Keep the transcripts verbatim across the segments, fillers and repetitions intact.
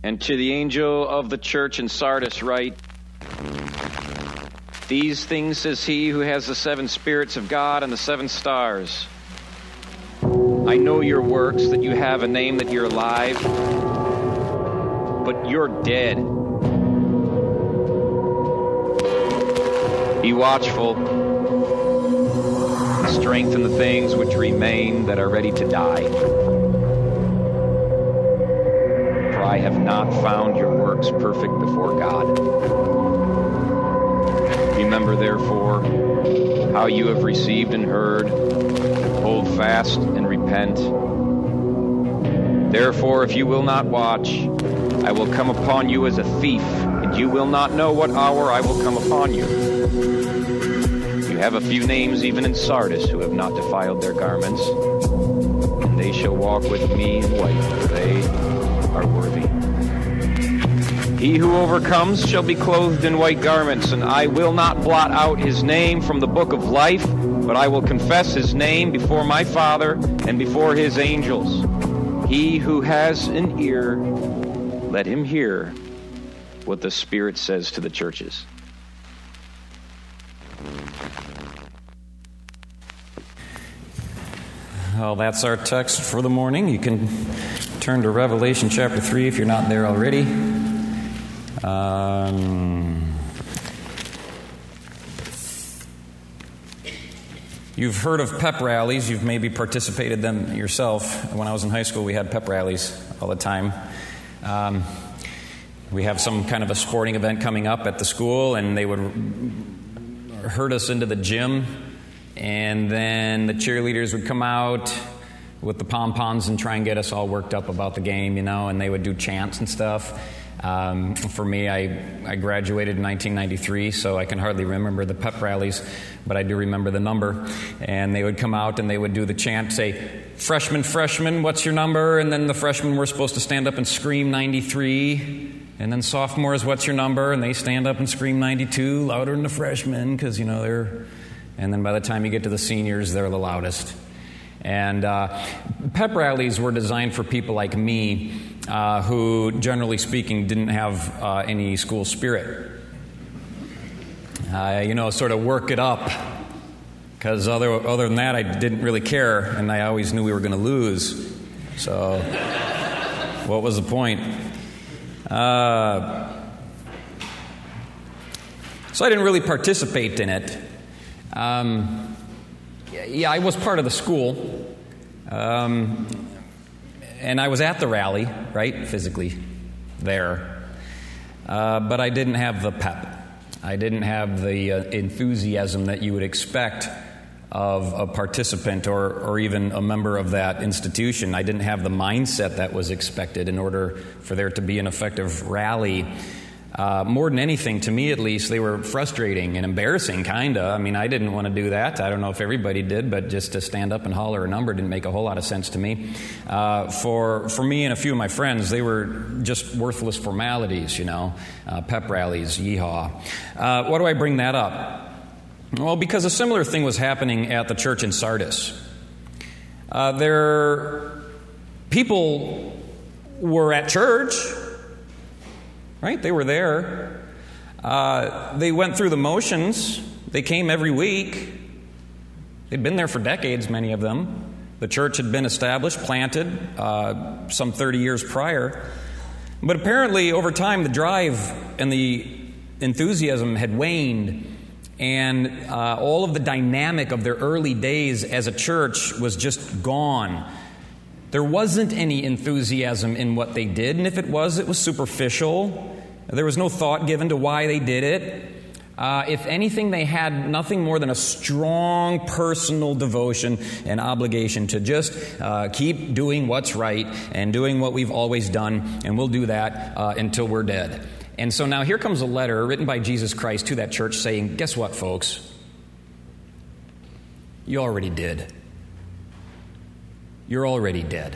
And to the angel of the church in Sardis write, these things says he who has the seven spirits of God and the seven stars. I know your works, that you have a name, that you're alive, but you're dead. Be watchful, and strengthen the things which remain that are ready to die. For I have not found your works perfect before God. Remember, therefore, how you have received and heard. Hold fast and repent. Therefore, if you will not watch, I will come upon you as a thief, and you will not know what hour I will come upon you. You have a few names even in Sardis who have not defiled their garments, and they shall walk with me in white, for they are worthy. He who overcomes shall be clothed in white garments, and I will not blot out his name from the book of life, but I will confess his name before my Father and before his angels. He who has an ear, let him hear what the Spirit says to the churches. Well, that's our text for the morning. You can turn to Revelation chapter three if you're not there already. Um, you've heard of pep rallies. You've maybe participated in them yourself. When I was in high school, we had pep rallies all the time. Um, we have some kind of a sporting event coming up at the school, and they would herd us into the gym, and then the cheerleaders would come out with the pom-poms and try and get us all worked up about the game, you know, and they would do chants and stuff. Um, for me, I, I graduated in nineteen ninety-three, so I can hardly remember the pep rallies, but I do remember the number. And they would come out and they would do the chant, say, freshman, freshman, what's your number? And then the freshmen were supposed to stand up and scream ninety-three. And then sophomores, what's your number? And they stand up and scream ninety-two, louder than the freshmen, because, you know, they're... And then by the time you get to the seniors, they're the loudest. And uh, pep rallies were designed for people like me, uh, who, generally speaking, didn't have uh, any school spirit. Uh, you know, sort of work it up. Because other, other than that, I didn't really care, and I always knew we were going to lose. So, what was the point? Uh, so I didn't really participate in it. Um, yeah, I was part of the school, um, and I was at the rally, right, physically there, uh, but I didn't have the pep. I didn't have the uh, enthusiasm that you would expect of a participant or, or even a member of that institution. I didn't have the mindset that was expected in order for there to be an effective rally. Uh, more than anything, to me at least, they were frustrating and embarrassing, kind of. I mean, I didn't want to do that. I don't know if everybody did, but just to stand up and holler a number didn't make a whole lot of sense to me. Uh, for for me and a few of my friends, they were just worthless formalities, you know, uh, pep rallies, yeehaw. Uh, why do I bring that up? Well, because a similar thing was happening at the church in Sardis. Uh, there, people were at church. Right? They were there. Uh, they went through the motions. They came every week. They'd been there for decades, many of them. The church had been established, planted, uh, some thirty years prior. But apparently, over time, the drive and the enthusiasm had waned. And uh, all of the dynamic of their early days as a church was just gone. There wasn't any enthusiasm in what they did, and if it was, it was superficial. There was no thought given to why they did it. Uh, if anything, they had nothing more than a strong personal devotion and obligation to just uh, keep doing what's right and doing what we've always done, and we'll do that uh, until we're dead. And so now here comes a letter written by Jesus Christ to that church saying, guess what, folks? You already did. You're already dead.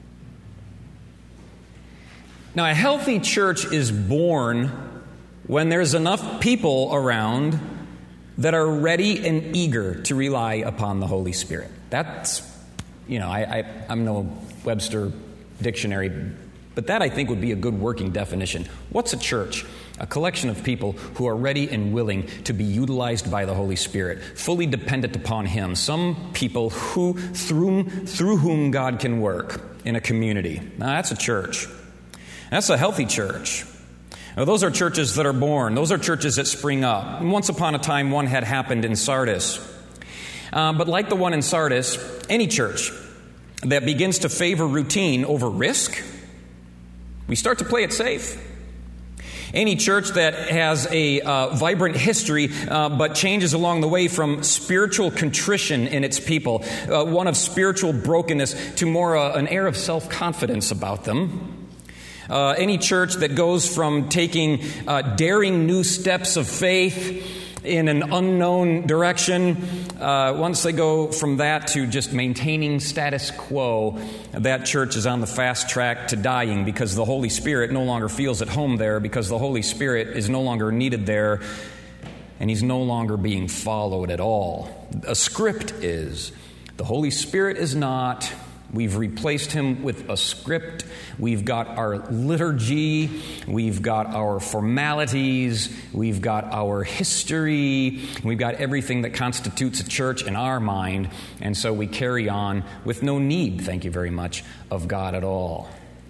Now, a healthy church is born when there's enough people around that are ready and eager to rely upon the Holy Spirit. That's, you know, I, I, I'm no Webster dictionary But that, I think, would be a good working definition. What's a church? A collection of people who are ready and willing to be utilized by the Holy Spirit, fully dependent upon Him. Some people who through, through whom God can work in a community. Now, that's a church. That's a healthy church. Now, those are churches that are born. Those are churches that spring up. And once upon a time, one had happened in Sardis. Uh, but like the one in Sardis, any church that begins to favor routine over risk, we start to play it safe. Any church that has a uh, vibrant history uh, but changes along the way from spiritual contrition in its people, uh, one of spiritual brokenness, to more uh, an air of self-confidence about them. Uh, any church that goes from taking uh, daring new steps of faith in an unknown direction, uh, once they go from that to just maintaining status quo, that church is on the fast track to dying, because the Holy Spirit no longer feels at home there, because the Holy Spirit is no longer needed there, and He's no longer being followed at all. A script is. The Holy Spirit is not. We've replaced Him with a script. We've got our liturgy. We've got our formalities. We've got our history. We've got everything that constitutes a church in our mind. And so we carry on with no need, thank you very much, of God at all.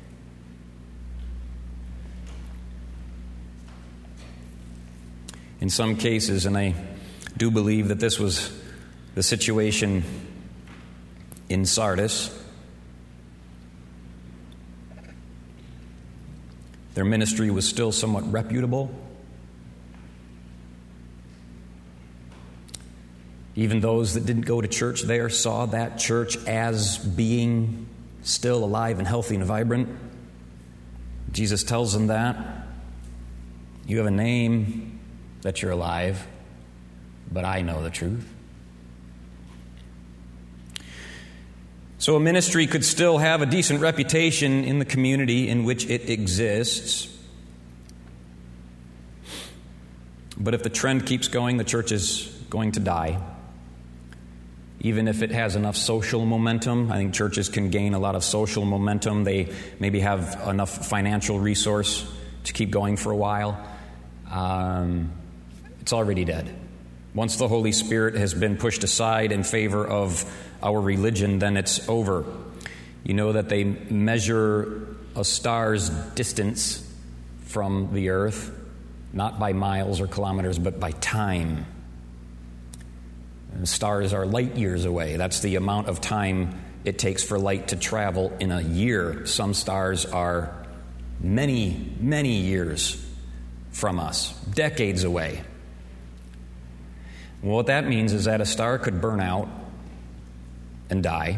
In some cases, and I do believe that this was the situation in Sardis, their ministry was still somewhat reputable. Even those that didn't go to church there saw that church as being still alive and healthy and vibrant. Jesus tells them that. You have a name that you're alive, but I know the truth. So a ministry could still have a decent reputation in the community in which it exists. But if the trend keeps going, the church is going to die. Even if it has enough social momentum, I think churches can gain a lot of social momentum. They maybe have enough financial resource to keep going for a while. Um, it's already dead. Once the Holy Spirit has been pushed aside in favor of our religion, then it's over. You know that they measure a star's distance from the earth, not by miles or kilometers, but by time. And stars are light years away. That's the amount of time it takes for light to travel in a year. Some stars are many, many years from us, decades away. Well, what that means is that a star could burn out and die,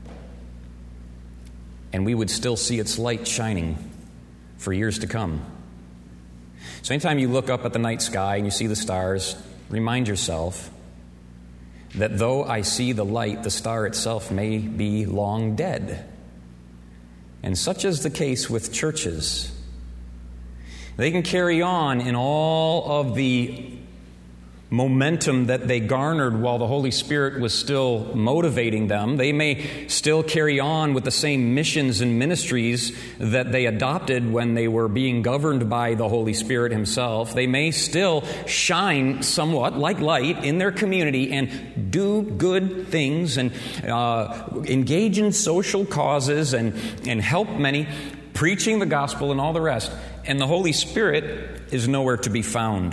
and we would still see its light shining for years to come. So anytime you look up at the night sky and you see the stars, remind yourself that though I see the light, the star itself may be long dead. And such is the case with churches. They can carry on in all of the momentum that they garnered while the Holy Spirit was still motivating them. They may still carry on with the same missions and ministries that they adopted when they were being governed by the Holy Spirit Himself. They may still shine somewhat like light in their community and do good things and uh, engage in social causes and, and help many, preaching the gospel and all the rest. And the Holy Spirit is nowhere to be found.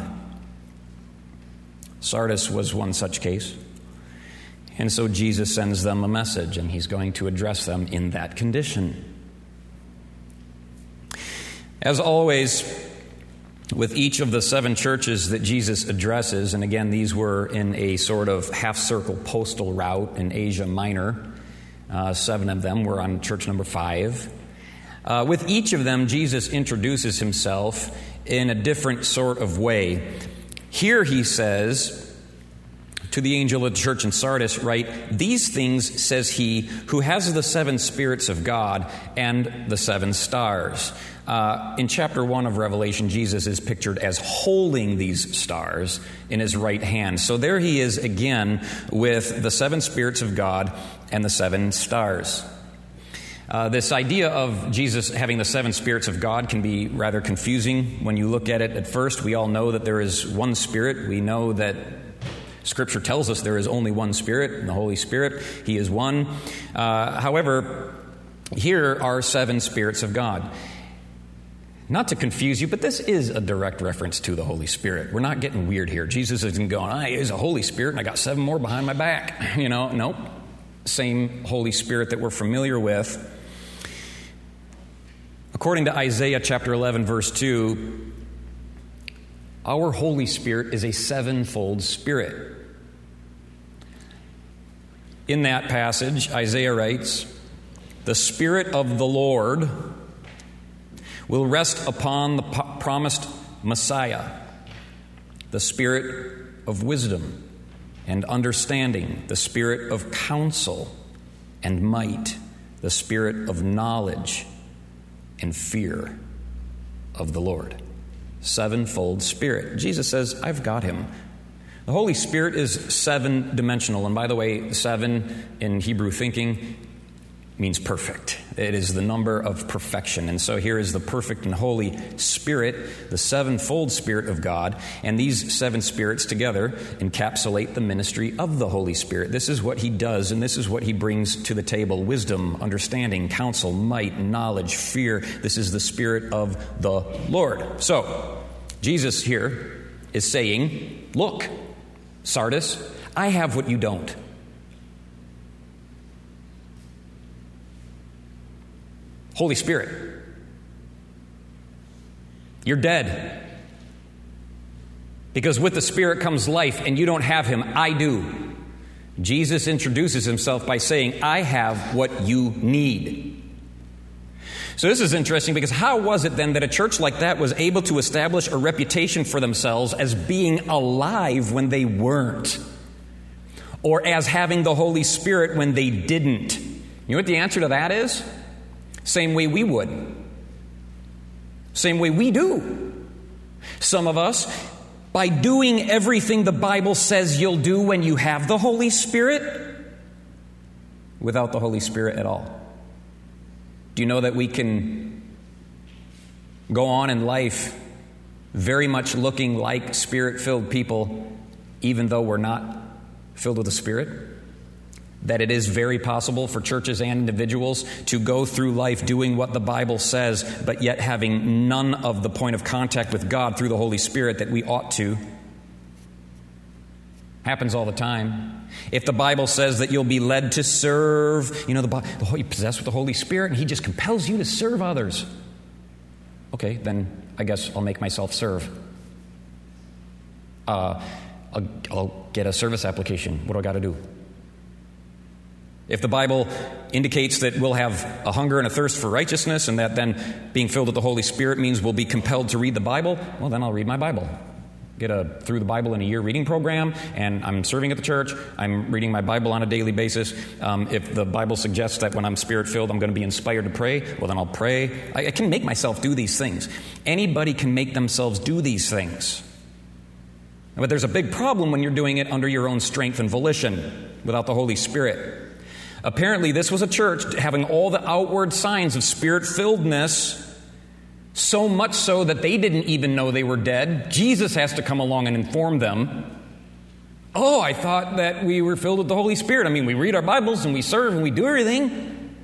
Sardis was one such case. And so Jesus sends them a message, and He's going to address them in that condition. As always, with each of the seven churches that Jesus addresses, and again, these were in a sort of half-circle postal route in Asia Minor. Uh, seven of them were on church number five. Uh, with each of them, Jesus introduces Himself in a different sort of way. Here He says to the angel of the church in Sardis, right, these things says He who has the seven spirits of God and the seven stars. Uh, in chapter one of Revelation, Jesus is pictured as holding these stars in His right hand. So there He is again with the seven spirits of God and the seven stars. Uh, this idea of Jesus having the seven spirits of God can be rather confusing when you look at it at first. We all know that there is one Spirit. We know that Scripture tells us there is only one Spirit, the Holy Spirit. He is one. Uh, however, here are seven spirits of God. Not to confuse you, but this is a direct reference to the Holy Spirit. We're not getting weird here. Jesus isn't going, ah, he's a Holy Spirit, and I got seven more behind my back. You know, nope. Same Holy Spirit that we're familiar with. According to Isaiah chapter eleven, verse two, our Holy Spirit is a sevenfold Spirit. In that passage, Isaiah writes, "The Spirit of the Lord will rest upon the po- promised Messiah, the Spirit of wisdom and understanding, the Spirit of counsel and might, the Spirit of knowledge and fear of the Lord." Sevenfold Spirit. Jesus says, I've got him. The Holy Spirit is seven-dimensional. And by the way, seven in Hebrew thinking means perfect. It is the number of perfection. And so here is the perfect and Holy Spirit, the sevenfold Spirit of God. And these seven spirits together encapsulate the ministry of the Holy Spirit. This is what he does, and this is what he brings to the table. Wisdom, understanding, counsel, might, knowledge, fear. This is the Spirit of the Lord. So, Jesus here is saying, look, Sardis, I have what you don't. Holy Spirit, you're dead. Because with the Spirit comes life, and you don't have him. I do. Jesus introduces himself by saying, I have what you need. So this is interesting, because how was it then that a church like that was able to establish a reputation for themselves as being alive when they weren't? Or as having the Holy Spirit when they didn't? You know what the answer to that is? Same way we would. Same way we do. Some of us, by doing everything the Bible says you'll do when you have the Holy Spirit, without the Holy Spirit at all. Do you know that we can go on in life very much looking like Spirit-filled people, even though we're not filled with the Spirit? That it is very possible for churches and individuals to go through life doing what the Bible says, but yet having none of the point of contact with God through the Holy Spirit that we ought to. Happens all the time. If the Bible says that you'll be led to serve, you know, the, the you're possessed with the Holy Spirit, and he just compels you to serve others. Okay, then I guess I'll make myself serve. Uh, I'll, I'll get a service application. What do I got to do? If the Bible indicates that we'll have a hunger and a thirst for righteousness, and that then being filled with the Holy Spirit means we'll be compelled to read the Bible, well, then I'll read my Bible. Get a Through the Bible in a Year reading program, and I'm serving at the church. I'm reading my Bible on a daily basis. Um, if the Bible suggests that when I'm Spirit-filled, I'm going to be inspired to pray, well, then I'll pray. I, I can make myself do these things. Anybody can make themselves do these things. But there's a big problem when you're doing it under your own strength and volition, without the Holy Spirit. Apparently, this was a church having all the outward signs of Spirit-filledness, so much so that they didn't even know they were dead. Jesus has to come along and inform them. Oh, I thought that we were filled with the Holy Spirit. I mean, we read our Bibles and we serve and we do everything.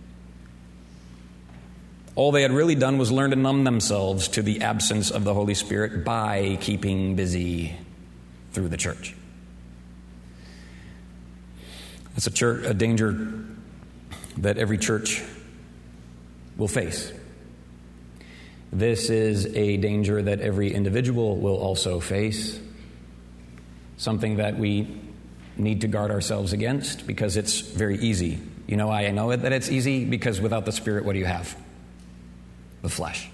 All they had really done was learn to numb themselves to the absence of the Holy Spirit by keeping busy through the church. It's a, church, a danger that every church will face. This is a danger that every individual will also face. Something that we need to guard ourselves against, because it's very easy. You know why I know it, that it's easy? Because without the Spirit, what do you have? The flesh.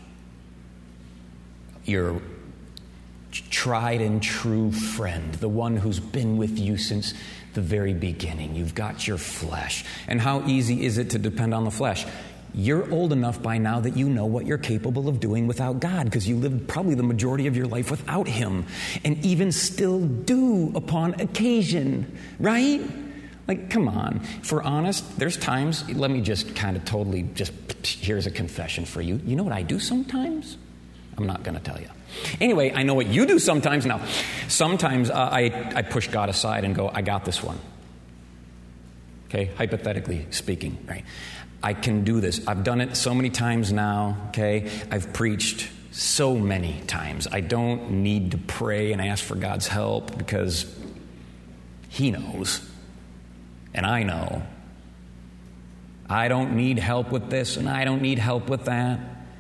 Your tried and true friend, the one who's been with you since the very beginning. You've got your flesh. And how easy is it to depend on the flesh? You're old enough by now that you know what you're capable of doing without God, because you lived probably the majority of your life without Him, and even still do upon occasion, right? Like, come on. If we're honest, there's times, let me just kind of totally just, here's a confession for you. You know what I do sometimes? I'm not going to tell you. Anyway, I know what you do sometimes now. Sometimes uh, I, I push God aside and go, I got this one. Okay, hypothetically speaking, right? I can do this. I've done it so many times now, okay? I've preached so many times. I don't need to pray and ask for God's help because He knows. And I know. I don't need help with this and I don't need help with that.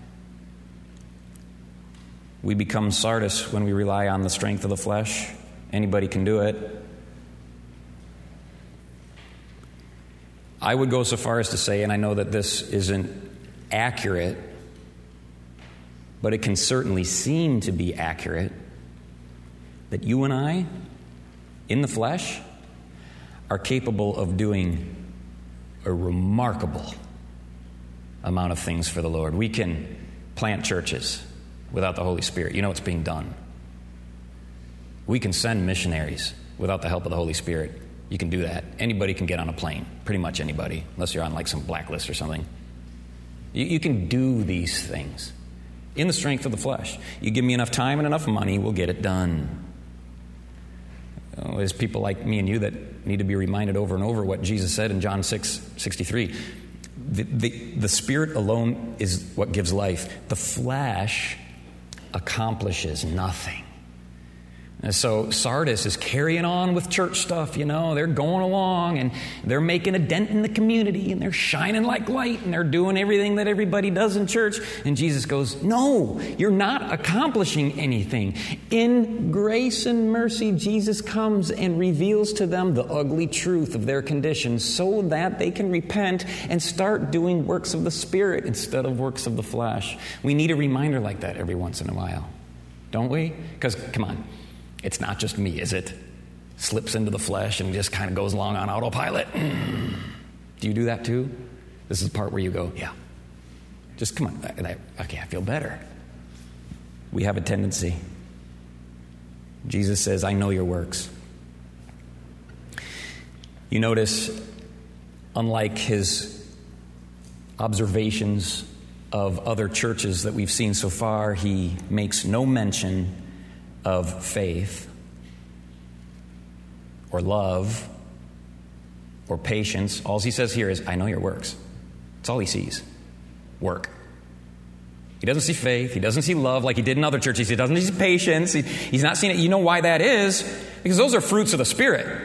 We become Sardis when we rely on the strength of the flesh. Anybody can do it. I would go so far as to say, and I know that this isn't accurate, but it can certainly seem to be accurate, that you and I, in the flesh, are capable of doing a remarkable amount of things for the Lord. We can plant churches without the Holy Spirit. You know it's being done. We can send missionaries without the help of the Holy Spirit. You can do that. Anybody can get on a plane. Pretty much anybody, unless you're on like some blacklist or something. You, you can do these things in the strength of the flesh. You give me enough time and enough money, we'll get it done. Oh, there's people like me and you that need to be reminded over and over what Jesus said in John six sixty-three. The, the, the Spirit alone is what gives life. The flesh accomplishes nothing. And so Sardis is carrying on with church stuff, you know. They're going along and they're making a dent in the community and they're shining like light and they're doing everything that everybody does in church. And Jesus goes, no, you're not accomplishing anything. In grace and mercy, Jesus comes and reveals to them the ugly truth of their condition so that they can repent and start doing works of the Spirit instead of works of the flesh. We need a reminder like that every once in a while, don't we? Because, come on. It's not just me, is it? Slips into the flesh and just kind of goes along on autopilot. Mm. Do you do that too? This is the part where you go, yeah. Just come on. Okay, I feel better. We have a tendency. Jesus says, I know your works. You notice, unlike his observations of other churches that we've seen so far, he makes no mention of faith or love or patience. All he says here is, I know your works. That's all he sees. Work. He doesn't see faith. He doesn't see love like he did in other churches. He doesn't see patience. He, he's not seeing it. You know why that is? Because those are fruits of the Spirit.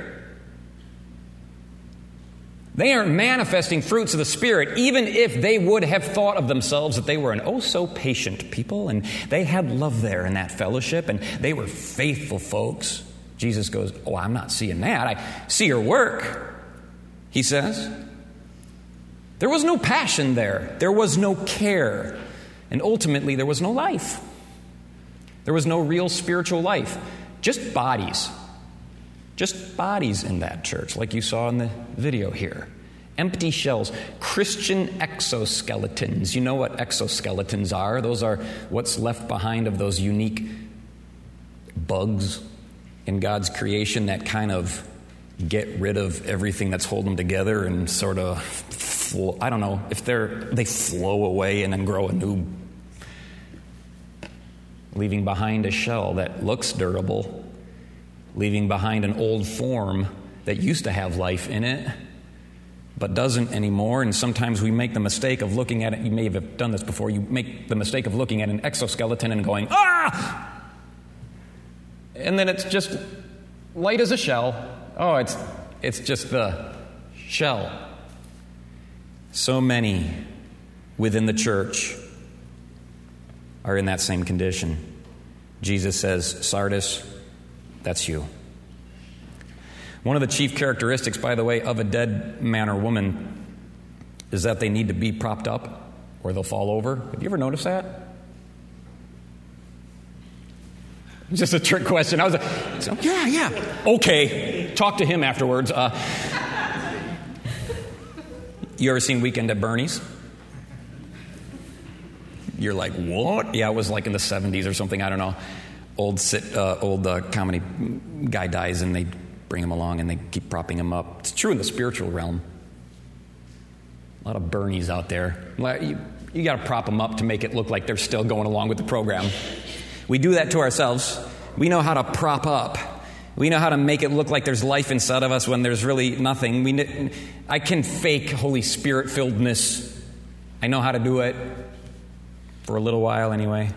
They aren't manifesting fruits of the Spirit, even if they would have thought of themselves that they were an oh-so-patient people, and they had love there in that fellowship, and they were faithful folks. Jesus goes, oh, I'm not seeing that. I see your work, he says. There was no passion there. There was no care. And ultimately, there was no life. There was no real spiritual life. Just bodies. Just bodies in that church, like you saw in the video here. Empty shells. Christian exoskeletons. You know what exoskeletons are? Those are what's left behind of those unique bugs in God's creation that kind of get rid of everything that's holding them together and sort of, flo- I don't know, if they're they flow away and then grow a new, leaving behind a shell that looks durable, leaving behind an old form that used to have life in it, but doesn't anymore. And sometimes we make the mistake of looking at it. You may have done this before. You make the mistake of looking at an exoskeleton and going, ah! And then it's just light as a shell. Oh, it's it's just the shell. So many within the church are in that same condition. Jesus says, Sardis, that's you. One of the chief characteristics, by the way, of a dead man or woman is that they need to be propped up or they'll fall over. Have you ever noticed that? It's just a trick question. I was like, so, yeah, yeah. Okay, talk to him afterwards. Uh, you ever seen Weekend at Bernie's? You're like, what? Yeah, it was like in the seventies or something. I don't know. Old sit, uh, old uh, comedy guy dies and they bring them along and they keep propping them up. It's true in the spiritual realm. A lot of Bernies out there. You, you got to prop them up to make it look like they're still going along with the program. We do that to ourselves. We know how to prop up. We know how to make it look like there's life inside of us when there's really nothing. We, I can fake Holy Spirit-filledness. I know how to do it for a little while anyway.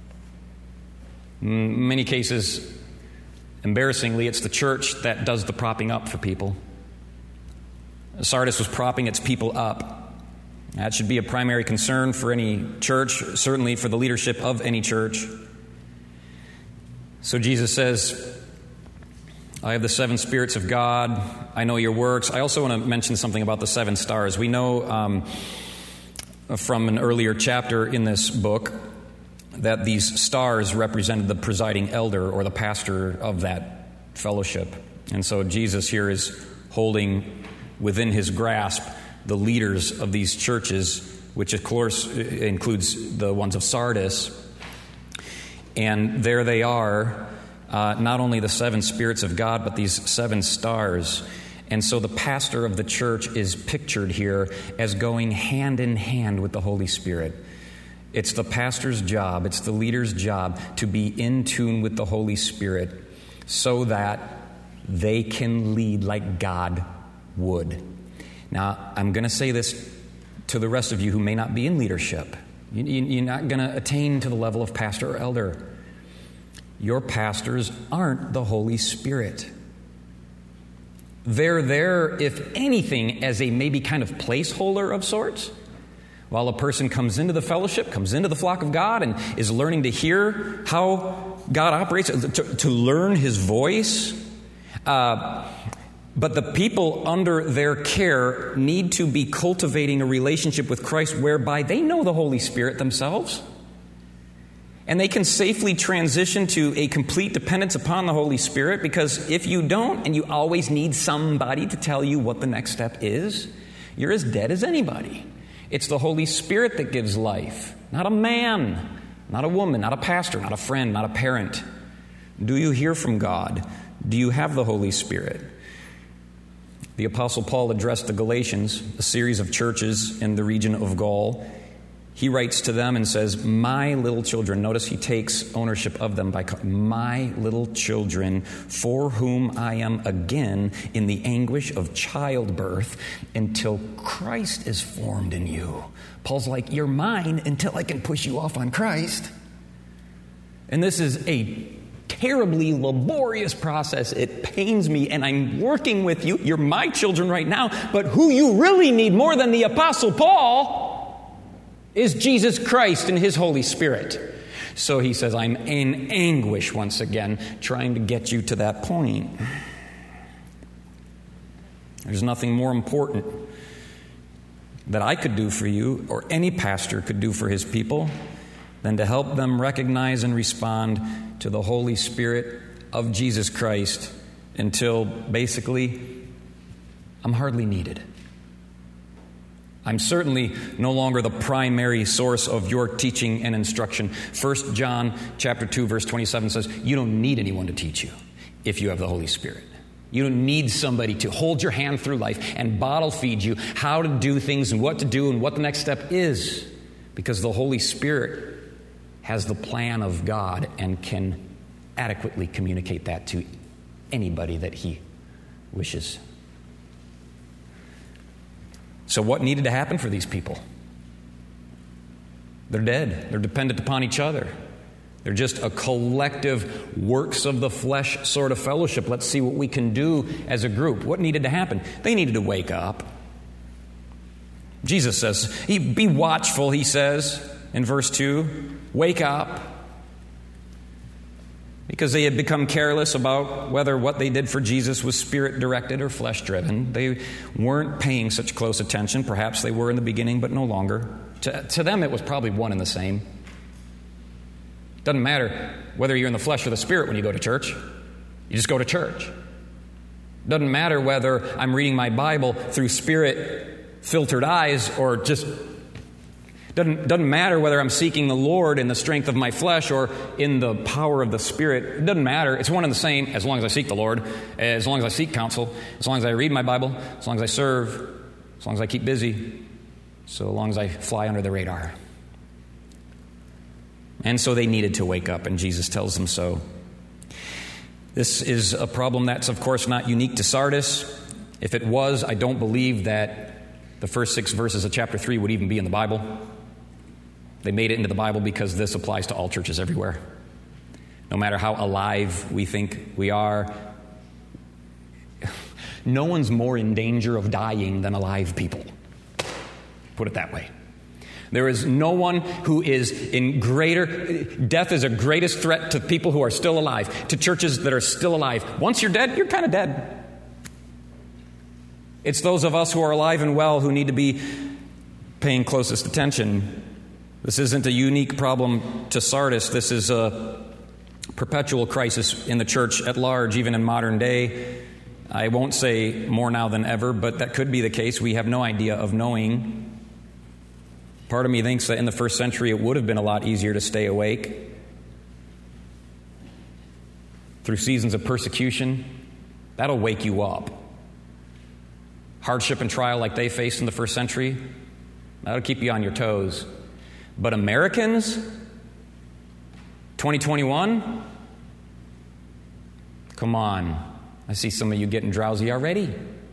In many cases, embarrassingly, it's the church that does the propping up for people. Sardis was propping its people up. That should be a primary concern for any church, certainly for the leadership of any church. So Jesus says, I have the seven spirits of God. I know your works. I also want to mention something about the seven stars. We know um, from an earlier chapter in this book that these stars represented the presiding elder or the pastor of that fellowship. And so Jesus here is holding within his grasp the leaders of these churches, which of course includes the ones of Sardis. And there they are, uh, not only the seven spirits of God, but these seven stars. And so the pastor of the church is pictured here as going hand in hand with the Holy Spirit. It's the pastor's job, it's the leader's job to be in tune with the Holy Spirit so that they can lead like God would. Now, I'm going to say this to the rest of you who may not be in leadership. You, you, you're not going to attain to the level of pastor or elder. Your pastors aren't the Holy Spirit. They're there, if anything, as a maybe kind of placeholder of sorts. While a person comes into the fellowship, comes into the flock of God, and is learning to hear how God operates, to, to learn His voice. Uh, but the people under their care need to be cultivating a relationship with Christ whereby they know the Holy Spirit themselves. And they can safely transition to a complete dependence upon the Holy Spirit, because if you don't, and you always need somebody to tell you what the next step is, you're as dead as anybody. It's the Holy Spirit that gives life, not a man, not a woman, not a pastor, not a friend, not a parent. Do you hear from God? Do you have the Holy Spirit? The Apostle Paul addressed the Galatians, a series of churches in the region of Gaul. He writes to them and says, my little children, notice he takes ownership of them by my little children, for whom I am again in the anguish of childbirth until Christ is formed in you. Paul's like, you're mine until I can push you off on Christ. And this is a terribly laborious process. It pains me, and I'm working with you. You're my children right now, but who you really need more than the Apostle Paul is Jesus Christ and His Holy Spirit. So he says, I'm in anguish once again, trying to get you to that point. There's nothing more important that I could do for you, or any pastor could do for his people, than to help them recognize and respond to the Holy Spirit of Jesus Christ until basically I'm hardly needed. I'm certainly no longer the primary source of your teaching and instruction. First John chapter two, verse twenty-seven says, you don't need anyone to teach you if you have the Holy Spirit. You don't need somebody to hold your hand through life and bottle feed you how to do things and what to do and what the next step is, because the Holy Spirit has the plan of God and can adequately communicate that to anybody that He wishes. So what needed to happen for these people? They're dead. They're dependent upon each other. They're just a collective works of the flesh sort of fellowship. Let's see what we can do as a group. What needed to happen? They needed to wake up. Jesus says, be watchful, he says in verse two. Wake up. Because they had become careless about whether what they did for Jesus was spirit-directed or flesh-driven. They weren't paying such close attention. Perhaps they were in the beginning, but no longer. To, to them, it was probably one and the same. Doesn't matter whether you're in the flesh or the spirit when you go to church. You just go to church. Doesn't matter whether I'm reading my Bible through spirit-filtered eyes or just Doesn't, doesn't matter whether I'm seeking the Lord in the strength of my flesh or in the power of the Spirit. It doesn't matter. It's one and the same as long as I seek the Lord, as long as I seek counsel, as long as I read my Bible, as long as I serve, as long as I keep busy, so long as I fly under the radar. And so they needed to wake up, and Jesus tells them so. This is a problem that's, of course, not unique to Sardis. If it was, I don't believe that the first six verses of chapter three would even be in the Bible. They made it into the Bible because this applies to all churches everywhere. No matter how alive we think we are, no one's more in danger of dying than alive people. Put it that way. There is no one who is in greater... Death is a greatest threat to people who are still alive, to churches that are still alive. Once you're dead, you're kind of dead. It's those of us who are alive and well who need to be paying closest attention. This isn't a unique problem to Sardis. This is a perpetual crisis in the church at large, even in modern day. I won't say more now than ever, but that could be the case. We have no idea of knowing. Part of me thinks that in the first century it would have been a lot easier to stay awake. Through seasons of persecution, that'll wake you up. Hardship and trial like they faced in the first century, that'll keep you on your toes. But Americans, twenty twenty-one, come on. I see some of you getting drowsy already.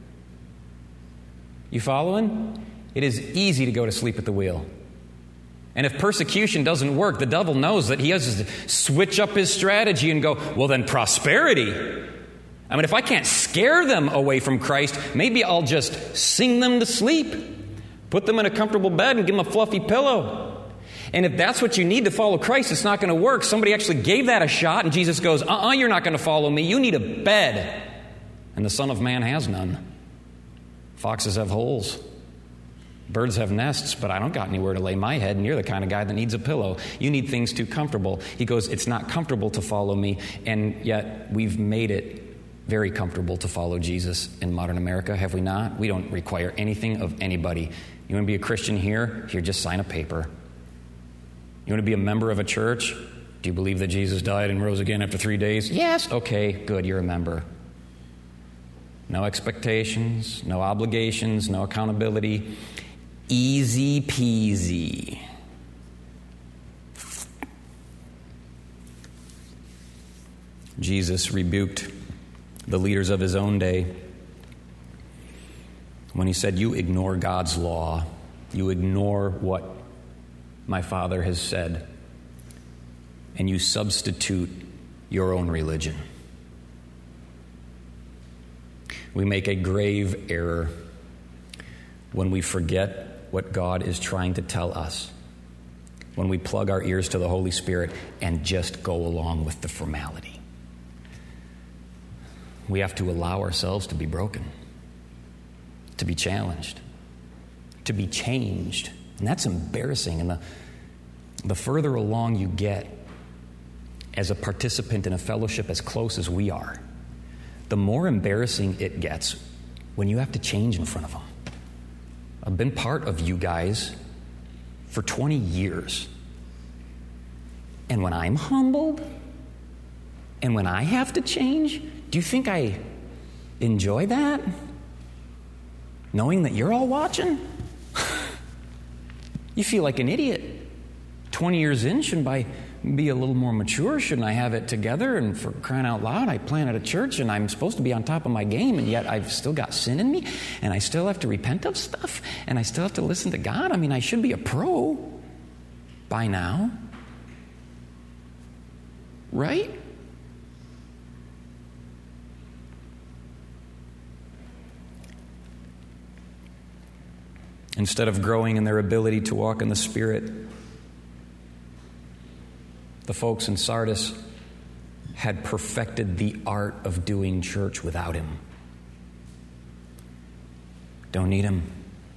You following? It is easy to go to sleep at the wheel. And if persecution doesn't work, the devil knows that he has to switch up his strategy and go, well, then prosperity. I mean, if I can't scare them away from Christ, maybe I'll just sing them to sleep. Put them in a comfortable bed and give them a fluffy pillow. And if that's what you need to follow Christ, it's not going to work. Somebody actually gave that a shot, and Jesus goes, uh-uh, you're not going to follow me. You need a bed. And the Son of Man has none. Foxes have holes. Birds have nests, but I don't got anywhere to lay my head, and you're the kind of guy that needs a pillow. You need things too comfortable. He goes, it's not comfortable to follow me, and yet we've made it very comfortable to follow Jesus in modern America, have we not? We don't require anything of anybody. You want to be a Christian here? Here, just sign a paper. You want to be a member of a church? Do you believe that Jesus died and rose again after three days? Yes. Okay, good, you're a member. No expectations, no obligations, no accountability. Easy peasy. Jesus rebuked the leaders of his own day when he said, you ignore God's law. You ignore what my Father has said, and you substitute your own religion. We make a grave error when we forget what God is trying to tell us, when we plug our ears to the Holy Spirit and just go along with the formality. We have to allow ourselves to be broken, to be challenged, to be changed. And that's embarrassing. And the, the further along you get as a participant in a fellowship as close as we are, the more embarrassing it gets when you have to change in front of them. I've been part of you guys for twenty years. And when I'm humbled, and when I have to change, do you think I enjoy that? Knowing that you're all watching? You feel like an idiot. twenty years in, shouldn't I be a little more mature? Shouldn't I have it together? And for crying out loud, I planted a church and I'm supposed to be on top of my game, and yet I've still got sin in me, and I still have to repent of stuff, and I still have to listen to God. I mean, I should be a pro by now. Right? Instead of growing in their ability to walk in the Spirit, the folks in Sardis had perfected the art of doing church without him. Don't need him.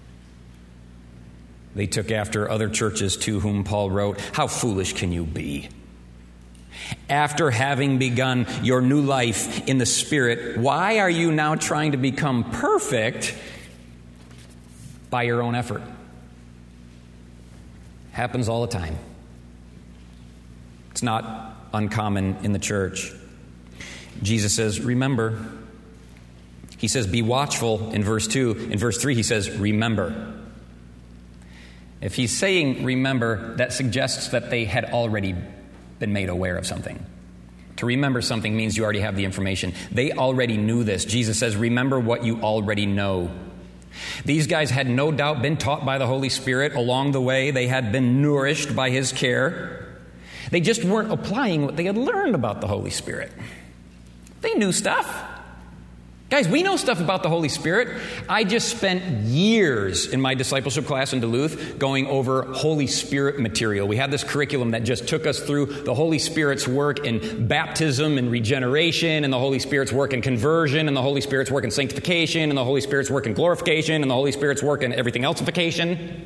They took after other churches to whom Paul wrote, how foolish can you be? After having begun your new life in the Spirit, why are you now trying to become perfect by your own effort? Happens all the time. It's not uncommon in the church. Jesus says, remember. He says, be watchful in verse two. In verse three, he says, remember. If he's saying remember, that suggests that they had already been made aware of something. To remember something means you already have the information. They already knew this. Jesus says, remember what you already know. These guys had no doubt been taught by the Holy Spirit along the way. They had been nourished by His care. They just weren't applying what they had learned about the Holy Spirit. They knew stuff. Guys, we know stuff about the Holy Spirit. I just spent years in my discipleship class in Duluth going over Holy Spirit material. We had this curriculum that just took us through the Holy Spirit's work in baptism and regeneration, and the Holy Spirit's work in conversion, and the Holy Spirit's work in sanctification, and the Holy Spirit's work in glorification, and the Holy Spirit's work in everything elsefication.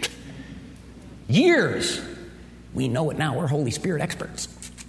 Years. We know it now. We're Holy Spirit experts.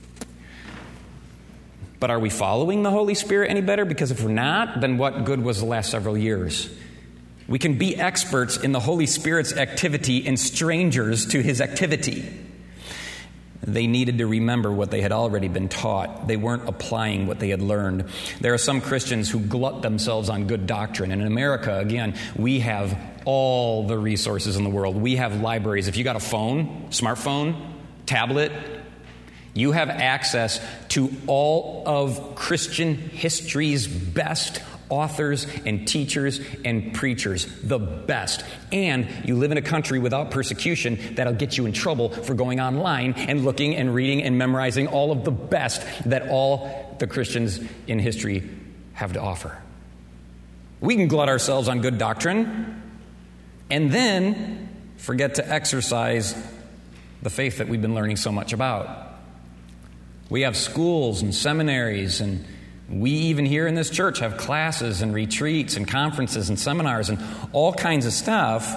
But are we following the Holy Spirit any better? Because if we're not, then what good was the last several years? We can be experts in the Holy Spirit's activity and strangers to His activity. They needed to remember what they had already been taught. They weren't applying what they had learned. There are some Christians who glut themselves on good doctrine. And in America, again, we have all the resources in the world. We have libraries. If you got a phone, smartphone, tablet, you have access to all of Christian history's best authors and teachers and preachers, the best. And you live in a country without persecution that'll get you in trouble for going online and looking and reading and memorizing all of the best that all the Christians in history have to offer. We can glut ourselves on good doctrine and then forget to exercise the faith that we've been learning so much about. We have schools and seminaries, and we even here in this church have classes and retreats and conferences and seminars and all kinds of stuff.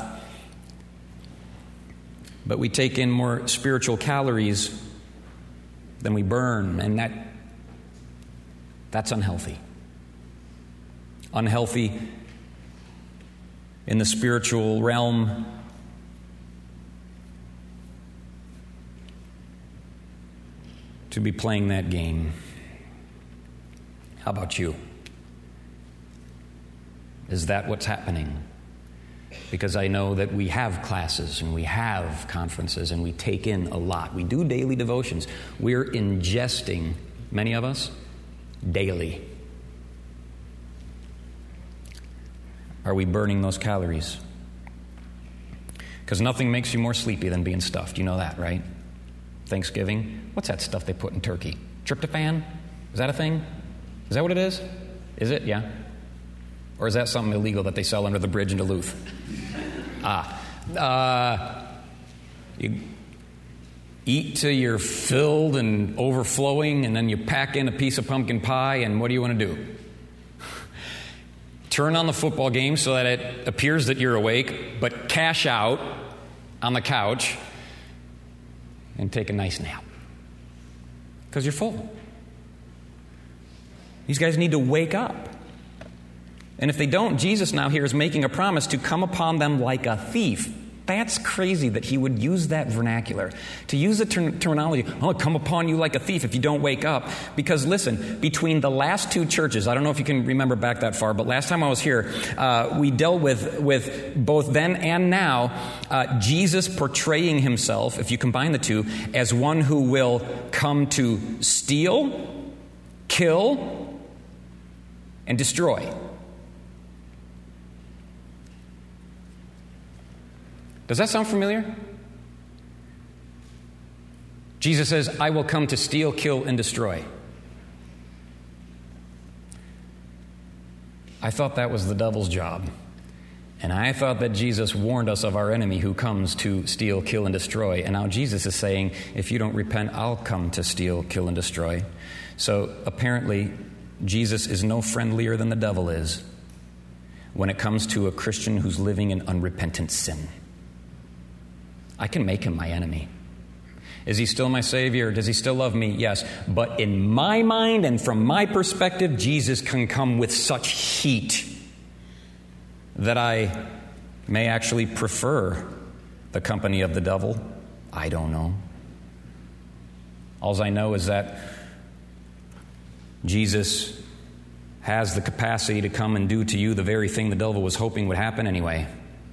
But we take in more spiritual calories than we burn, and that that's unhealthy. Unhealthy in the spiritual realm. To be playing that game. How about you? Is that what's happening? Because I know that we have classes and we have conferences and we take in a lot. We do daily devotions. We're ingesting, many of us, daily. Are we burning those calories? Because nothing makes you more sleepy than being stuffed. You know that, right? Thanksgiving. What's that stuff they put in turkey? Tryptophan? Is that a thing? Is that what it is? Is it? Yeah. Or is that something illegal that they sell under the bridge in Duluth? Ah. Uh, you eat till you're filled and overflowing, and then you pack in a piece of pumpkin pie, and what do you want to do? Turn on the football game so that it appears that you're awake, but cash out on the couch and take a nice nap. Because you're full. These guys need to wake up. And if they don't, Jesus now here is making a promise to come upon them like a thief. That's crazy that he would use that vernacular. To use the ter- terminology, oh, come upon you like a thief if you don't wake up. Because listen, between the last two churches, I don't know if you can remember back that far, but last time I was here, uh, we dealt with, with both then and now, uh, Jesus portraying himself, if you combine the two, as one who will come to steal, kill, and destroy. Does that sound familiar? Jesus says, I will come to steal, kill, and destroy. I thought that was the devil's job. And I thought that Jesus warned us of our enemy who comes to steal, kill, and destroy. And now Jesus is saying, if you don't repent, I'll come to steal, kill, and destroy. So apparently, Jesus is no friendlier than the devil is when it comes to a Christian who's living in unrepentant sin. I can make him my enemy. Is he still my Savior? Does he still love me? Yes. But in my mind and from my perspective, Jesus can come with such heat that I may actually prefer the company of the devil I don't know. All I know is that Jesus has the capacity to come and do to you the very thing the devil was hoping would happen anyway.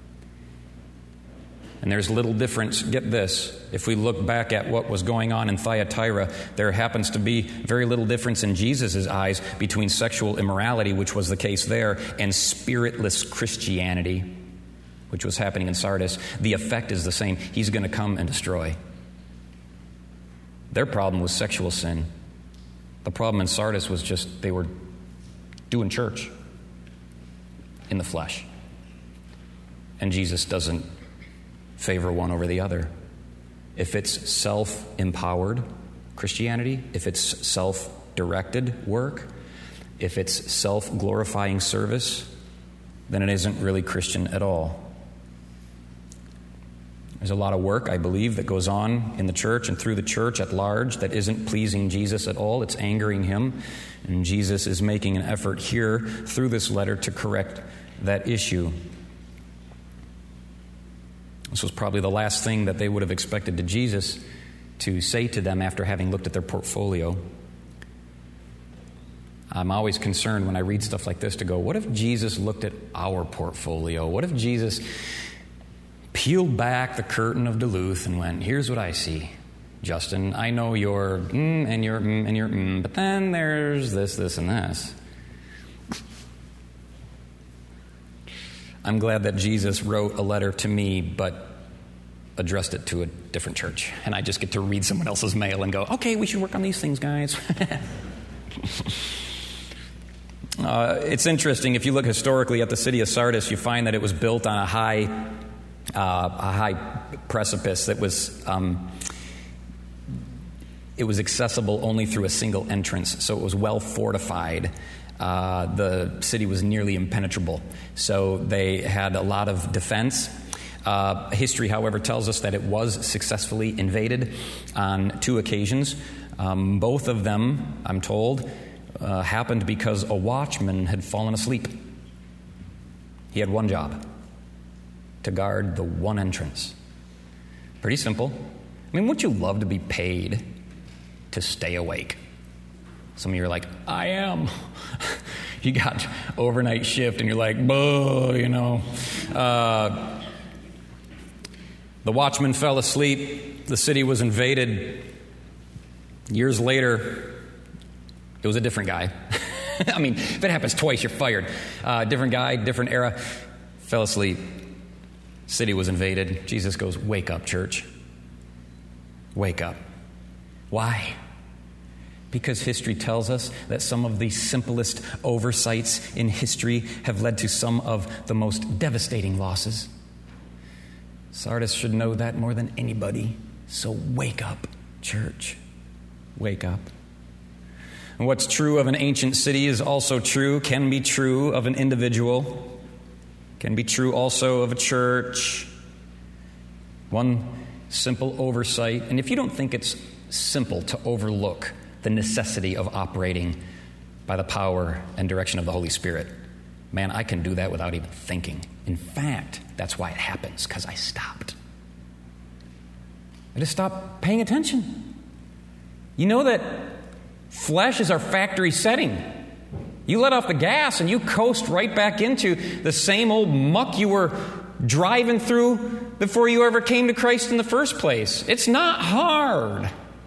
And there's little difference, get this, if we look back at what was going on in Thyatira, there happens to be very little difference in Jesus' eyes between sexual immorality, which was the case there, and spiritless Christianity, which was happening in Sardis. The effect is the same. He's going to come and destroy. Their problem was sexual sin. The problem in Sardis was just they were doing church in the flesh. And Jesus doesn't favor one over the other. If it's self-empowered Christianity, if it's self-directed work, if it's self-glorifying service, then it isn't really Christian at all. There's a lot of work, I believe, that goes on in the church and through the church at large that isn't pleasing Jesus at all. It's angering him. And Jesus is making an effort here through this letter to correct that issue. This was probably the last thing that they would have expected to Jesus to say to them after having looked at their portfolio. I'm always concerned when I read stuff like this to go, what if Jesus looked at our portfolio? What if Jesus peeled back the curtain of Duluth and went, here's what I see. Justin, I know your mm, and your mm, and your mm, but then there's this, this, and this. I'm glad that Jesus wrote a letter to me, but addressed it to a different church. And I just get to read someone else's mail and go, okay, we should work on these things, guys. uh, it's interesting. If you look historically at the city of Sardis, you find that it was built on a high, uh, a high precipice that was... Um, it was accessible only through a single entrance, so it was well fortified. Uh, the city was nearly impenetrable, so they had a lot of defense. Uh, history, however, tells us that it was successfully invaded on two occasions. Um, both of them, I'm told, uh, happened because a watchman had fallen asleep. He had one job, to guard the one entrance. Pretty simple. I mean, wouldn't you love to be paid to stay awake? Some of you are like, I am. You got overnight shift and you're like, boo, you know. Uh, the watchman fell asleep. The city was invaded. Years later, it was a different guy. I mean, if it happens twice, you're fired. Uh, different guy, different era, fell asleep. City was invaded. Jesus goes, wake up, church. Wake up. Why? Because history tells us that some of the simplest oversights in history have led to some of the most devastating losses. Sardis should know that more than anybody. So wake up, church. Wake up. And what's true of an ancient city is also true, can be true of an individual, can be true also of a church. One simple oversight, and if you don't think it's simple to overlook the necessity of operating by the power and direction of the Holy Spirit, man, I can do that without even thinking. In fact, that's why it happens, because I stopped. I just stopped paying attention. You know that flesh is our factory setting. You let off the gas and you coast right back into the same old muck you were driving through before you ever came to Christ in the first place. It's not hard.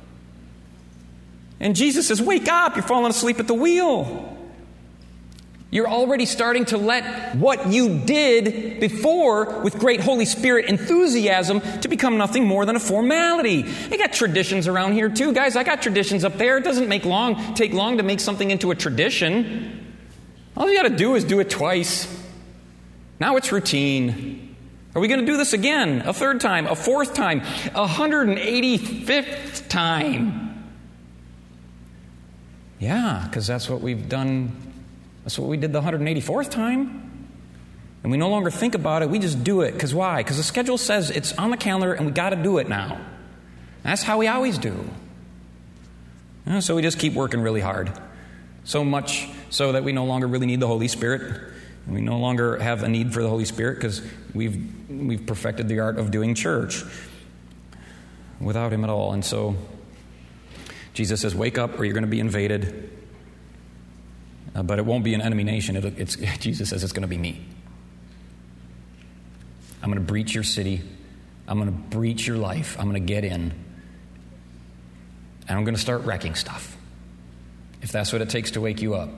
And Jesus says, wake up, you're falling asleep at the wheel. You're already starting to let what you did before with great Holy Spirit enthusiasm to become nothing more than a formality. They got traditions around here too. Guys, I got traditions up there. It doesn't make long, take long to make something into a tradition. All you got to do is do it twice. Now it's routine. Are we going to do this again? A third time, a fourth time, a one hundred eighty-fifth time? Yeah, because that's what we've done. That's what we did the one hundred eighty-fourth time. And we no longer think about it. We just do it. Because why? Because the schedule says it's on the calendar and we got to do it now. That's how we always do. And so we just keep working really hard. So much so that we no longer really need the Holy Spirit. We no longer have a need for the Holy Spirit because we've we've perfected the art of doing church. without him at all. And so Jesus says, wake up or you're going to be invaded. Uh, but it won't be an enemy nation. It'll, it's, Jesus says it's going to be me. I'm going to breach your city. I'm going to breach your life. I'm going to get in. And I'm going to start wrecking stuff. If that's what it takes to wake you up,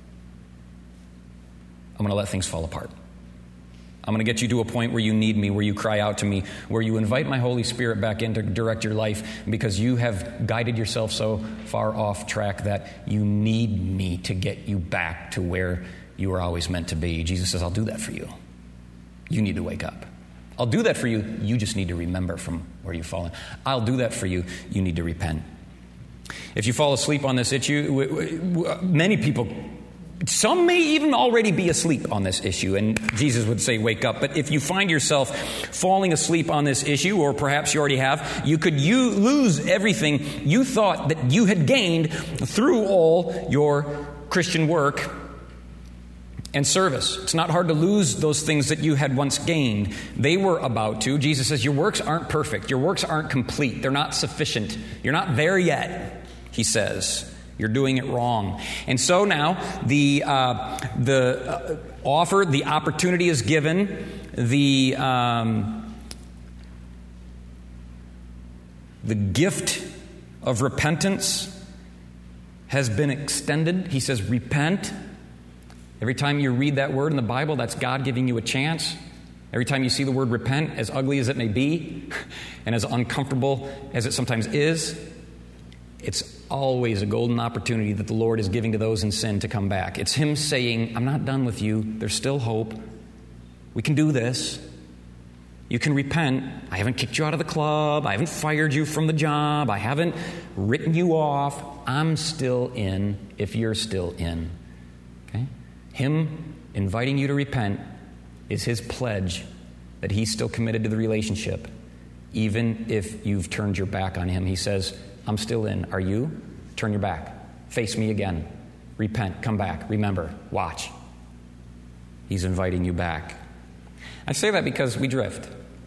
I'm going to let things fall apart. I'm going to get you to a point where you need me, where you cry out to me, where you invite my Holy Spirit back in to direct your life because you have guided yourself so far off track that you need me to get you back to where you were always meant to be. Jesus says, I'll do that for you. You need to wake up. I'll do that for you. You just need to remember from where you've fallen. I'll do that for you. You need to repent. If you fall asleep on this issue, many people, some may even already be asleep on this issue, and Jesus would say, wake up. But if you find yourself falling asleep on this issue, or perhaps you already have, you could you lose everything you thought that you had gained through all your Christian work and service. It's not hard to lose those things that you had once gained. They were about to. Jesus says, your works aren't perfect. Your works aren't complete. They're not sufficient. You're not there yet, he says. You're doing it wrong. And so now the uh, the uh, offer, the opportunity is given. The um, the gift of repentance has been extended. He says, repent. Every time you read that word in the Bible, that's God giving you a chance. Every time you see the word repent, as ugly as it may be, and as uncomfortable as it sometimes is, it's always a golden opportunity that the Lord is giving to those in sin to come back. It's him saying, I'm not done with you. There's still hope. We can do this. You can repent. I haven't kicked you out of the club. I haven't fired you from the job. I haven't written you off. I'm still in if you're still in. Okay? Him inviting you to repent is his pledge that he's still committed to the relationship, even if you've turned your back on him. He says, I'm still in. Are you? Turn your back. Face me again. Repent. Come back. Remember. Watch. He's inviting you back. I say that because we drift.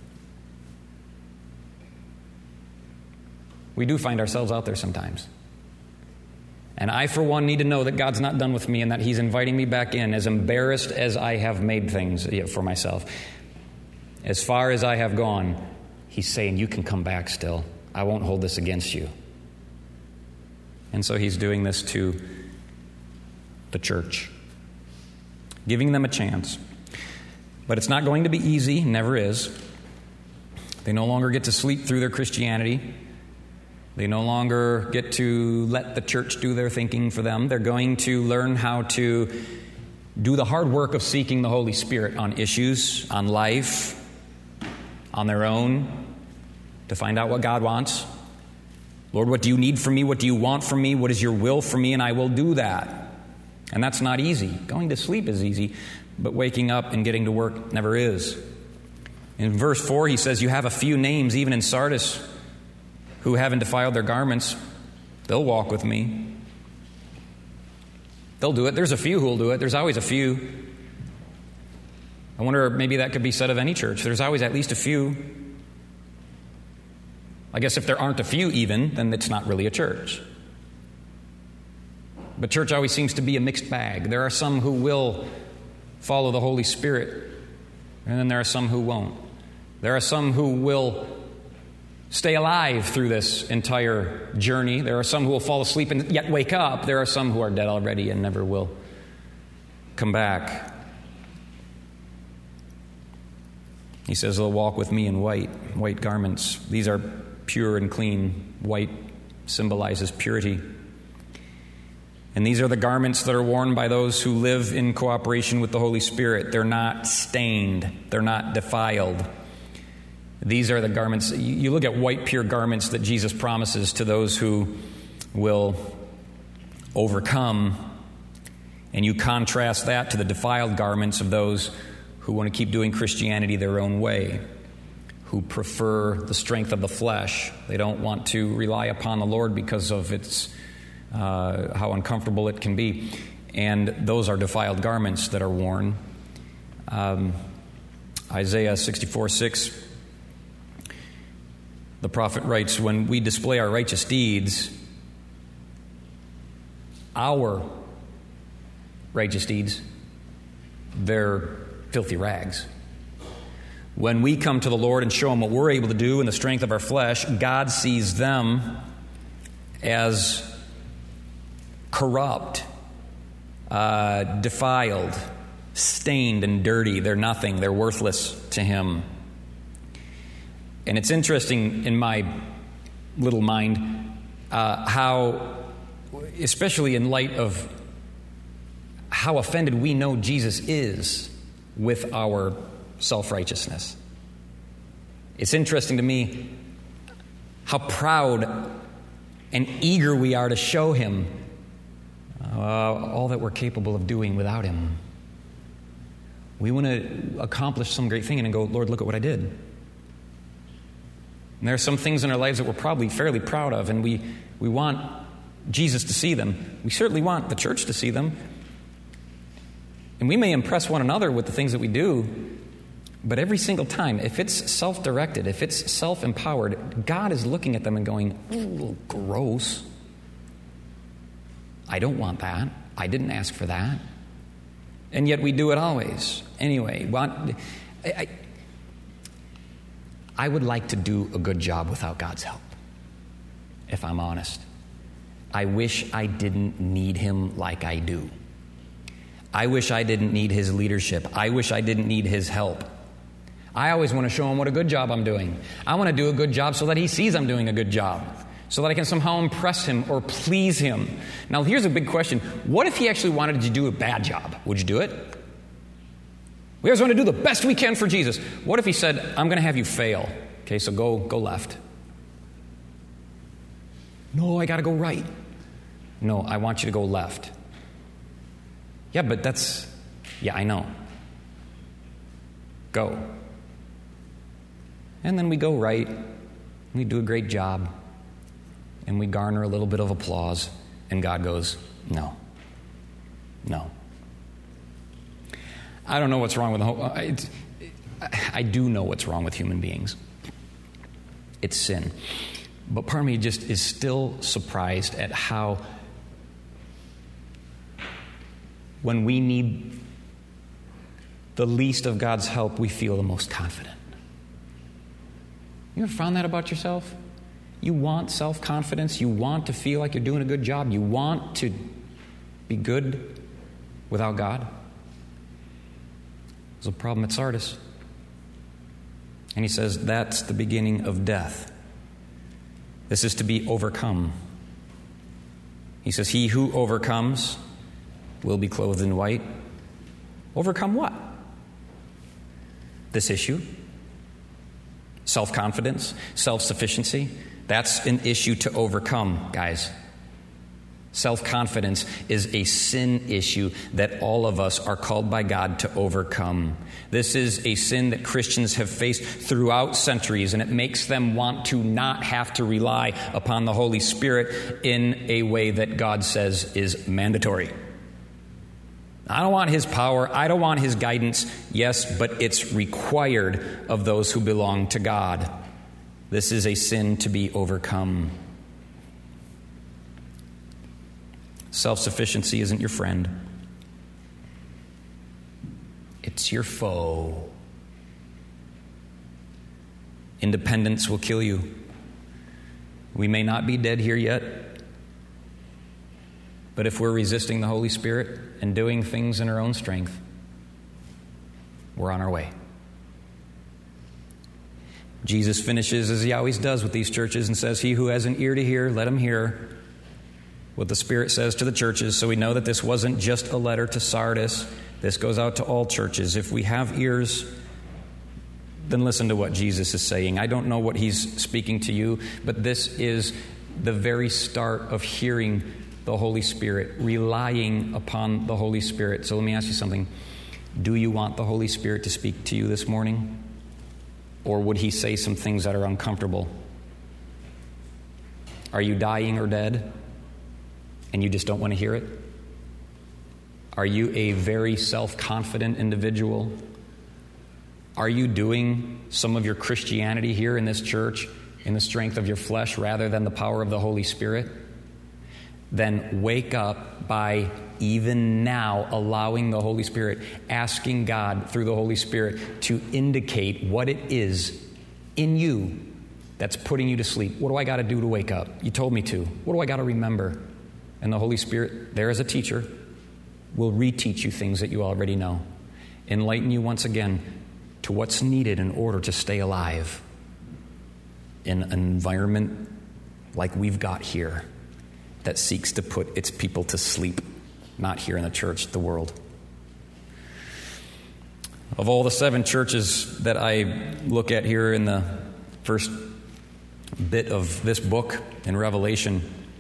We do find ourselves out there sometimes. And I, for one, need to know that God's not done with me and that he's inviting me back in, as embarrassed as I have made things for myself. As far as I have gone, he's saying, you can come back still. I won't hold this against you. And so he's doing this to the church, giving them a chance. But it's not going to be easy, never is. They no longer get to sleep through their Christianity. They no longer get to let the church do their thinking for them. They're going to learn how to do the hard work of seeking the Holy Spirit on issues, on life, on their own, to find out what God wants. Lord, what do you need from me? What do you want from me? What is your will for me? And I will do that. And that's not easy. Going to sleep is easy, but waking up and getting to work never is. In verse four, he says, you have a few names, even in Sardis, who haven't defiled their garments. They'll walk with me. They'll do it. There's a few who will do it. There's always a few. I wonder, maybe that could be said of any church. There's always at least a few. I guess if there aren't a few even, then it's not really a church. But church always seems to be a mixed bag. There are some who will follow the Holy Spirit, and then there are some who won't. There are some who will stay alive through this entire journey. There are some who will fall asleep and yet wake up. There are some who are dead already and never will come back. He says they'll walk with me in white, white garments. These are pure and clean. White symbolizes purity. And these are the garments that are worn by those who live in cooperation with the Holy Spirit. They're not stained. They're not defiled. These are the garments. You look at white, pure garments that Jesus promises to those who will overcome, and you contrast that to the defiled garments of those who want to keep doing Christianity their own way, who prefer the strength of the flesh. They don't want to rely upon the Lord because of its uh, how uncomfortable it can be. And those are defiled garments that are worn. Um, Isaiah sixty-four six The prophet writes, when we display our righteous deeds, our righteous deeds, they're filthy rags. When we come to the Lord and show Him what we're able to do in the strength of our flesh, God sees them as corrupt, uh, defiled, stained, and dirty. They're nothing. They're worthless to Him. And it's interesting in my little mind uh, how, especially in light of how offended we know Jesus is with our self-righteousness. It's interesting to me how proud and eager we are to show Him uh, all that we're capable of doing without Him. We want to accomplish some great thing and then go, Lord, look at what I did. And there are some things in our lives that we're probably fairly proud of, and we, we want Jesus to see them. We certainly want the church to see them. And we may impress one another with the things that we do, but every single time, if it's self-directed, if it's self-empowered, God is looking at them and going, ooh, gross. I don't want that. I didn't ask for that. And yet we do it always. Anyway, want, I, I, I would like to do a good job without God's help, if I'm honest. I wish I didn't need Him like I do. I wish I didn't need His leadership. I wish I didn't need His help. I always want to show Him what a good job I'm doing. I want to do a good job so that He sees I'm doing a good job, so that I can somehow impress Him or please Him. Now, here's a big question. What if He actually wanted you to do a bad job? Would you do it? We always want to do the best we can for Jesus. What if He said, I'm going to have you fail? Okay, so go, go left. No, I got to go right. No, I want you to go left. Yeah, but that's, yeah, I know. Go. And then we go right, and we do a great job, and we garner a little bit of applause, and God goes, no. No. I don't know what's wrong with the whole, I, I do know what's wrong with human beings. It's sin. But part of me just is still surprised at how when we need the least of God's help, we feel the most confident. You ever found that about yourself? You want self-confidence. You want to feel like you're doing a good job. You want to be good without God. There's a problem at Sardis. And he says that's the beginning of death. This is to be overcome. He says, he who overcomes will be clothed in white. Overcome what? This issue. Self-confidence, self-sufficiency. That's an issue to overcome, guys. Self-confidence is a sin issue that all of us are called by God to overcome. This is a sin that Christians have faced throughout centuries, and it makes them want to not have to rely upon the Holy Spirit in a way that God says is mandatory. I don't want His power. I don't want His guidance. Yes, but it's required of those who belong to God. This is a sin to be overcome. Self-sufficiency isn't your friend. It's your foe. Independence will kill you. We may not be dead here yet, but if we're resisting the Holy Spirit and doing things in our own strength, we're on our way. Jesus finishes, as He always does with these churches, and says, he who has an ear to hear, let him hear what the Spirit says to the churches. So we know that this wasn't just a letter to Sardis. This goes out to all churches. If we have ears, then listen to what Jesus is saying. I don't know what He's speaking to you, but this is the very start of hearing the Holy Spirit, relying upon the Holy Spirit. So let me ask you something. Do you want the Holy Spirit to speak to you this morning? Or would He say some things that are uncomfortable? Are you dying or dead? And you just don't want to hear it? Are you a very self-confident individual? Are you doing some of your Christianity here in this church in the strength of your flesh rather than the power of the Holy Spirit, then wake up by even now allowing the Holy Spirit, asking God through the Holy Spirit to indicate what it is in you that's putting you to sleep. What do I got to do to wake up? You told me to. What do I got to remember? And the Holy Spirit, there as a teacher, will reteach you things that you already know. Enlighten you once again to what's needed in order to stay alive in an environment like we've got here that seeks to put its people to sleep, not here in the church, the world. Of all the seven churches that I look at here in the first bit of this book in Revelation,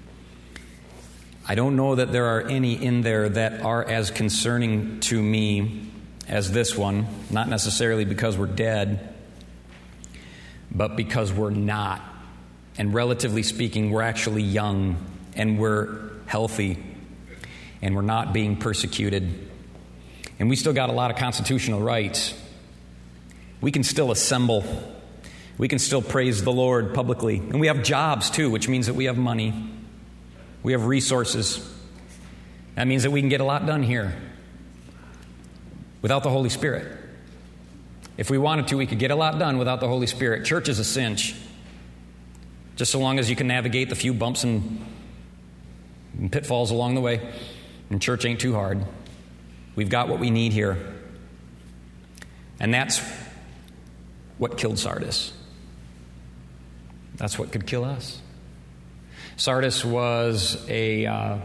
I don't know that there are any in there that are as concerning to me as this one, not necessarily because we're dead, but because we're not. And relatively speaking, we're actually young, and we're healthy, and we're not being persecuted. And we still got a lot of constitutional rights. We can still assemble. We can still praise the Lord publicly. And we have jobs too, which means that we have money. We have resources. That means that we can get a lot done here without the Holy Spirit. If we wanted to, we could get a lot done without the Holy Spirit. Church is a cinch. Just so long as you can navigate the few bumps and, and pitfalls along the way. And church ain't too hard. We've got what we need here. And that's what killed Sardis. That's what could kill us. Sardis was a uh,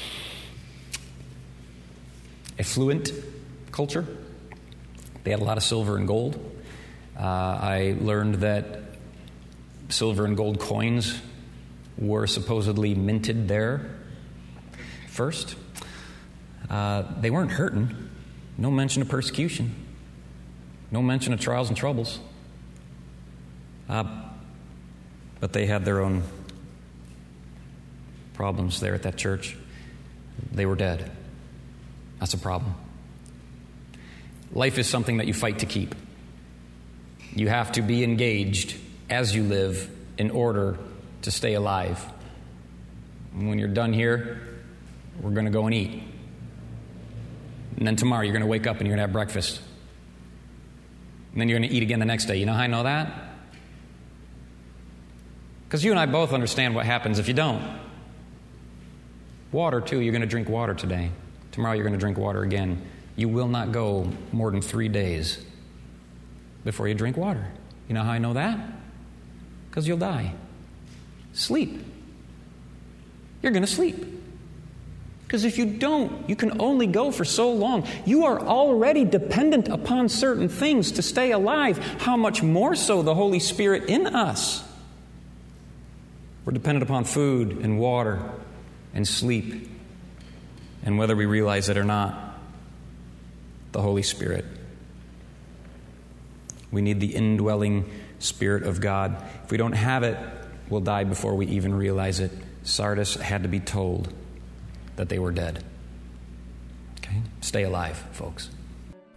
affluent culture. They had a lot of silver and gold. Uh, I learned that silver and gold coins were supposedly minted there first. Uh, they weren't hurting. No mention of persecution. No mention of trials and troubles. Uh, but they had their own problems there at that church. They were dead. That's a problem. Life is something that you fight to keep. You have to be engaged as you live in order to stay alive. And when you're done here, we're going to go and eat. And then tomorrow you're going to wake up and you're going to have breakfast. And then you're going to eat again the next day. You know how I know that? Because you and I both understand what happens if you don't. Water, too. You're going to drink water today. Tomorrow you're going to drink water again. You will not go more than three days before you drink water. You know how I know that? Because you'll die. Sleep. You're going to sleep. Because if you don't, you can only go for so long. You are already dependent upon certain things to stay alive. How much more so the Holy Spirit in us? We're dependent upon food and water and sleep. And whether we realize it or not, the Holy Spirit. We need the indwelling Spirit of God. If we don't have it, we'll die before we even realize it. Sardis had to be told that they were dead. Okay? Stay alive, folks.